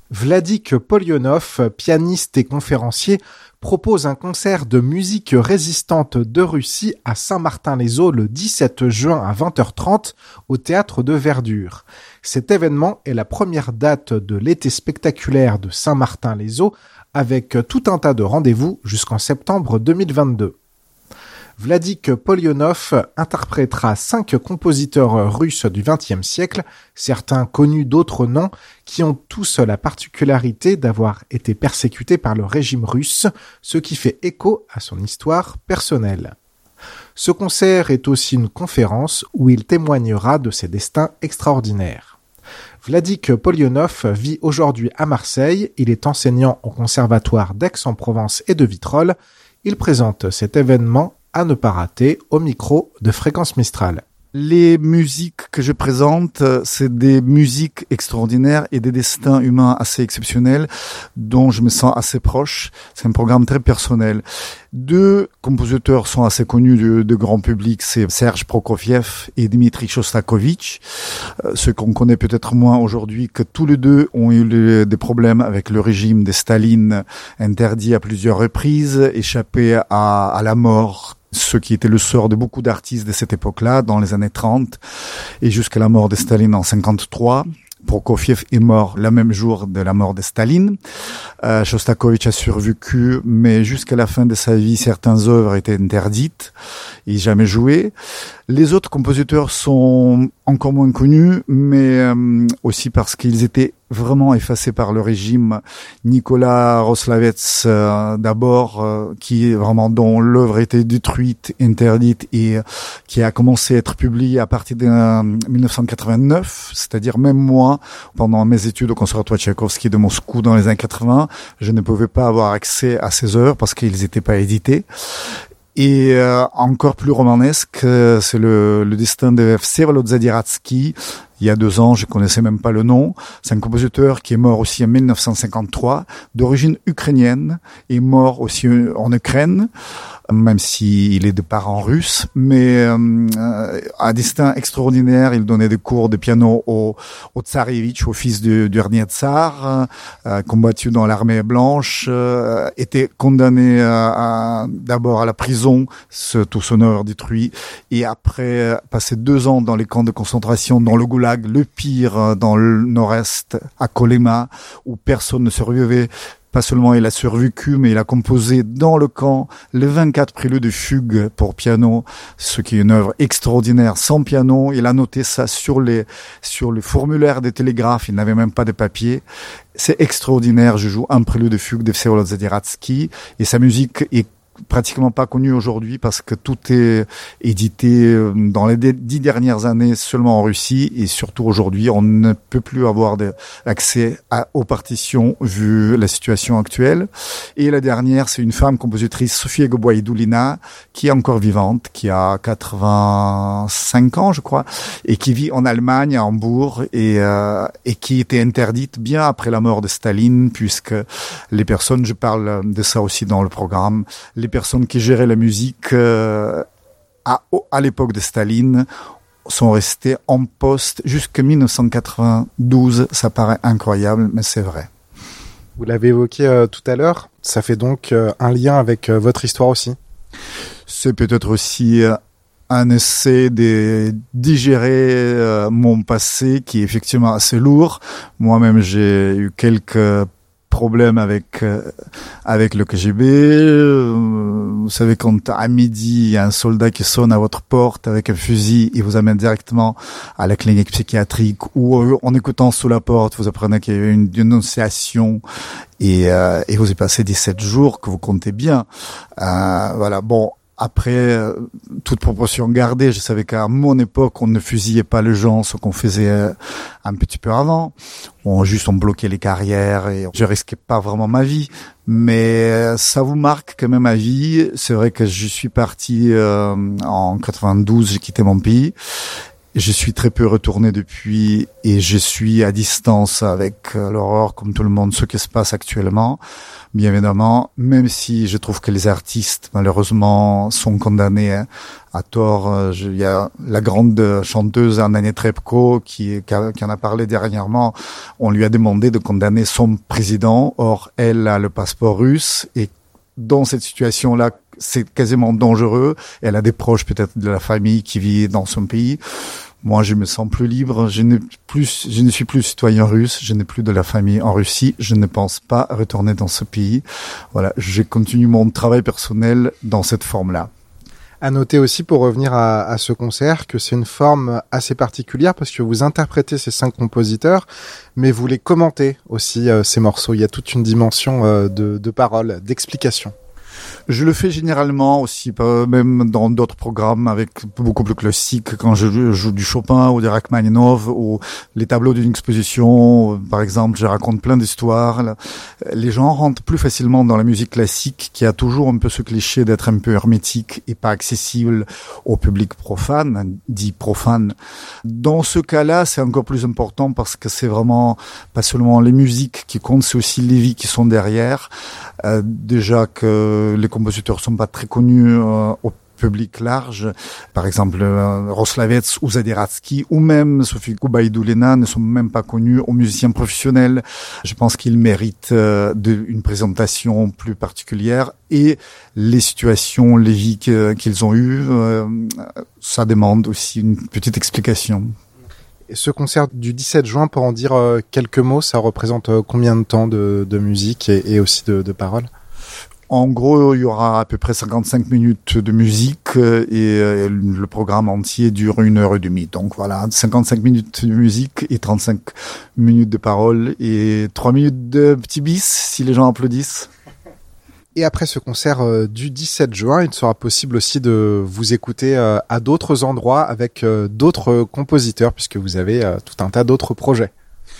Vladik Polionov, pianiste et conférencier, propose un concert de musique résistante de Russie à Saint-Martin-les-Eaux le 17 juin à 20h30 au Théâtre de Verdure. Cet événement est la première date de l'été spectaculaire de Saint-Martin-les-Eaux avec tout un tas de rendez-vous jusqu'en septembre 2022. Vladik Polionov interprétera 5 compositeurs russes du XXe siècle, certains connus d'autres noms, qui ont tous la particularité d'avoir été persécutés par le régime russe, ce qui fait écho à son histoire personnelle. Ce concert est aussi une conférence où il témoignera de ses destins extraordinaires. Vladik Polionov vit aujourd'hui à Marseille, il est enseignant au conservatoire d'Aix-en-Provence et de Vitrolles. Il présente cet événement à ne pas rater au micro de Fréquence Mistral. Les musiques que je présente, c'est des musiques extraordinaires et des destins humains assez exceptionnels dont je me sens assez proche. C'est un programme très personnel. 2 compositeurs sont assez connus de grand public, c'est Serge Prokofiev et Dmitri Shostakovich. Ceux qu'on connaît peut-être moins aujourd'hui, que tous les deux ont eu des problèmes avec le régime de Staline, interdit à plusieurs reprises, échappé à la mort, ce qui était le sort de beaucoup d'artistes de cette époque-là, dans les années 30, et jusqu'à la mort de Staline en 53. Prokofiev est mort le même jour de la mort de Staline. Shostakovich a survécu, mais jusqu'à la fin de sa vie, certaines œuvres étaient interdites et jamais jouées. Les autres compositeurs sont encore moins connus, mais aussi parce qu'ils étaient vraiment effacés par le régime. Nicolas Roslavets, d'abord, qui vraiment dont l'œuvre a été détruite, interdite et qui a commencé à être publiée à partir de 1989, c'est-à-dire même moi, pendant mes études au Conservatoire Tchaïkovski de Moscou dans les années 80, je ne pouvais pas avoir accès à ces œuvres parce qu'ils n'étaient pas édités. Et encore plus romanesque, c'est le destin de Vsevolod Zadiratsky. Il y a 2 ans, je connaissais même pas le nom. C'est un compositeur qui est mort aussi en 1953, d'origine ukrainienne, et mort aussi en Ukraine, même s'il est de parents russes, mais un destin extraordinaire. Il donnait des cours de piano au Tsarevitch, au fils du dernier tsar, combattu dans l'armée blanche, était condamné d'abord à la prison, tout son œuvre détruit, et après passé 2 ans dans les camps de concentration, dans le goulag, le pire dans le nord-est, à Kolyma, où personne ne survivait. Pas seulement il a survécu, mais il a composé dans le camp les 24 préludes de fugue pour piano, ce qui est une œuvre extraordinaire sans piano. Il a noté ça sur les formulaires des télégraphes. Il n'avait même pas de papier. C'est extraordinaire. Je joue un prélude de fugue de Vsevolod Zadiratsky et sa musique est pratiquement pas connu aujourd'hui parce que tout est édité dans les 10 dernières années seulement en Russie et surtout aujourd'hui on ne peut plus avoir accès aux partitions vu la situation actuelle. Et la dernière, c'est une femme compositrice, Sofia Goboïdoulina, qui est encore vivante, qui a 85 ans je crois et qui vit en Allemagne, à Hambourg et qui était interdite bien après la mort de Staline, puisque les personnes, je parle de ça aussi dans le programme, les personnes qui géraient la musique à l'époque de Staline sont restées en poste jusqu'en 1992. Ça paraît incroyable, mais c'est vrai. Vous l'avez évoqué tout à l'heure, ça fait donc un lien avec votre histoire aussi. C'est peut-être aussi un essai de digérer mon passé qui est effectivement assez lourd. Moi-même, j'ai eu quelques problème avec le KGB. Vous savez, quand à midi, il y a un soldat qui sonne à votre porte avec un fusil, il vous amène directement à la clinique psychiatrique, ou en écoutant sous la porte, vous apprenez qu'il y a eu une dénonciation et vous y passé 17 jours que vous comptez bien. Voilà, bon. Après, toute proportion gardée, je savais qu'à mon époque, on ne fusillait pas les gens, ce qu'on faisait un petit peu avant. On bloquait les carrières et je risquais pas vraiment ma vie. Mais ça vous marque quand même à vie. C'est vrai que je suis parti en 92, j'ai quitté mon pays. Je suis très peu retourné depuis et je suis à distance avec l'horreur, comme tout le monde, ce qui se passe actuellement. Bien évidemment, même si je trouve que les artistes, malheureusement, sont condamnés à tort. Il y a la grande chanteuse Anna Netrebko qui en a parlé dernièrement. On lui a demandé de condamner son président. Or, elle a le passeport russe et dans cette situation-là, c'est quasiment dangereux. Elle a des proches, peut-être de la famille, qui vit dans son pays. Moi, je me sens plus libre. Je ne suis plus citoyen russe. Je n'ai plus de la famille en Russie. Je ne pense pas retourner dans ce pays. Voilà, je continue mon travail personnel dans cette forme-là. À noter aussi, pour revenir à ce concert, que c'est une forme assez particulière parce que vous interprétez ces 5 compositeurs, mais vous les commentez aussi, ces morceaux. Il y a toute une dimension de parole, d'explication. Je le fais généralement aussi, même dans d'autres programmes avec beaucoup plus classiques, quand je joue du Chopin ou du Rachmaninov ou les tableaux d'une exposition. Par exemple, je raconte plein d'histoires. Les gens rentrent plus facilement dans la musique classique qui a toujours un peu ce cliché d'être un peu hermétique et pas accessible au public profane, dit profane. Dans ce cas-là, c'est encore plus important parce que c'est vraiment pas seulement les musiques qui comptent, c'est aussi les vies qui sont derrière. Déjà que les compositeurs sont pas très connus au public large. Par exemple, Roslavets ou Zadiratsky ou même Sophie Kubaïdoulina ne sont même pas connus aux musiciens professionnels. Je pense qu'ils méritent une présentation plus particulière et les situations, les vies qu'ils ont eues, ça demande aussi une petite explication. Et ce concert du 17 juin, pour en dire quelques mots, ça représente combien de temps de musique et aussi de paroles? En gros, il y aura à peu près 55 minutes de musique et le programme entier dure 1h30. Donc voilà, 55 minutes de musique et 35 minutes de paroles et 3 minutes de petits bis si les gens applaudissent. Et après ce concert du 17 juin, il sera possible aussi de vous écouter à d'autres endroits avec d'autres compositeurs puisque vous avez tout un tas d'autres projets.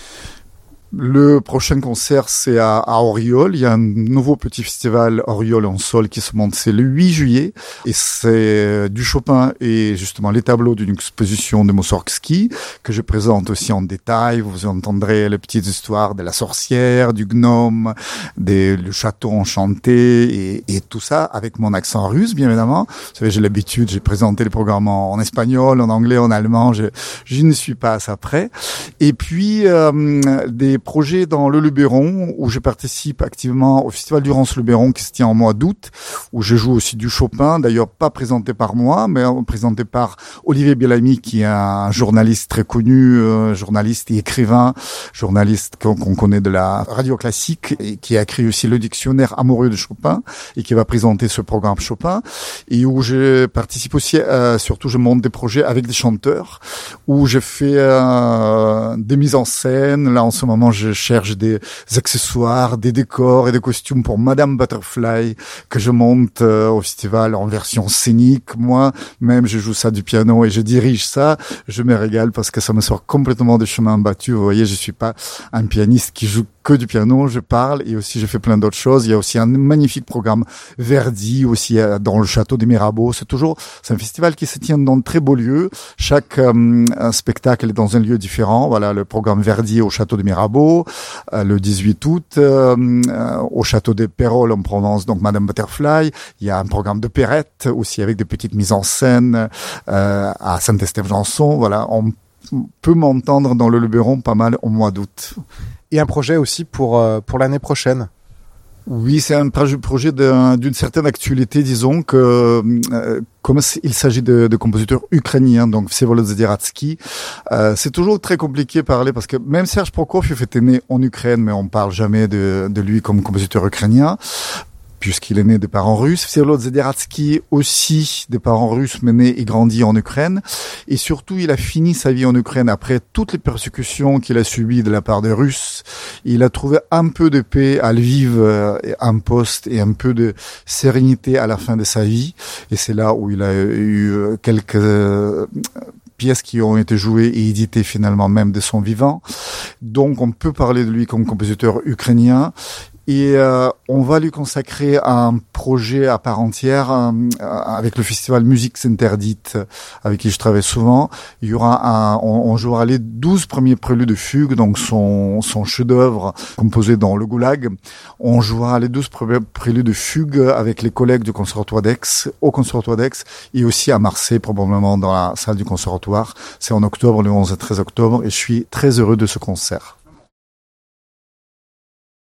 Le prochain concert, c'est à Auriol. Il y a un nouveau petit festival Auriol en sol qui se monte. C'est le 8 juillet. Et c'est du Chopin et justement les tableaux d'une exposition de Mussorgsky que je présente aussi en détail. Vous entendrez les petites histoires de la sorcière, du gnome, le château enchanté et tout ça avec mon accent russe, bien évidemment. Vous savez, j'ai l'habitude, j'ai présenté les programmes en espagnol, en anglais, en allemand. Je ne suis pas à ça près. Et puis, des projets dans le Luberon où je participe activement au festival du Rance-Luberon qui se tient en mois d'août où je joue aussi du Chopin, d'ailleurs pas présenté par moi mais présenté par Olivier Bellamy qui est un journaliste très connu, journaliste et écrivain, journaliste qu'on connaît de la radio classique et qui a écrit aussi le dictionnaire amoureux de Chopin et qui va présenter ce programme Chopin et où je participe aussi, surtout je monte des projets avec des chanteurs où je fais des mises en scène. Là en ce moment je cherche des accessoires, des décors et des costumes pour Madame Butterfly que je monte au festival en version scénique. Moi, même, je joue ça du piano et je dirige ça. Je me régale parce que ça me sort complètement du chemin battu. Vous voyez, je suis pas un pianiste qui joue que du piano. Je parle et aussi je fais plein d'autres choses. Il y a aussi un magnifique programme Verdi aussi dans le château des Mirabeaux. C'est un festival qui se tient dans de très beaux lieux. Chaque spectacle est dans un lieu différent. Voilà, le programme Verdi au château des Mirabeaux. Le 18 août au château de Pérol en Provence, donc Madame Butterfly. Il y a un programme de Perrette aussi avec des petites mises en scène à Saint-Estève-Janson. Voilà, on peut m'entendre dans le Luberon pas mal au mois d'août. Et un projet aussi pour l'année prochaine. Oui, c'est un projet d'une certaine actualité, disons que comme il s'agit de compositeurs ukrainiens, donc Vsevolod Zadiratsky, c'est toujours très compliqué de parler parce que même Serge Prokofiev était né en Ukraine, mais on parle jamais de lui comme compositeur ukrainien. Puisqu'il est né de parents russes. Vsevolod Zadiratsky aussi des parents russes, mais né et grandi en Ukraine. Et surtout, il a fini sa vie en Ukraine après toutes les persécutions qu'il a subies de la part des Russes. Il a trouvé un peu de paix à Lviv, un poste et un peu de sérénité à la fin de sa vie. Et c'est là où il a eu quelques pièces qui ont été jouées et éditées finalement même de son vivant. Donc, on peut parler de lui comme compositeur ukrainien. Et on va lui consacrer un projet à part entière avec le festival Musiques Interdites, avec qui je travaille souvent. Il y aura on jouera les 12 premiers préludes de fugue, donc son chef-d'œuvre composé dans le Goulag. On jouera les 12 premiers préludes de fugue avec les collègues du Conservatoire d'Aix, au Conservatoire d'Aix, et aussi à Marseille, probablement dans la salle du Conservatoire. C'est en octobre, le 11 et 13 octobre, et je suis très heureux de ce concert.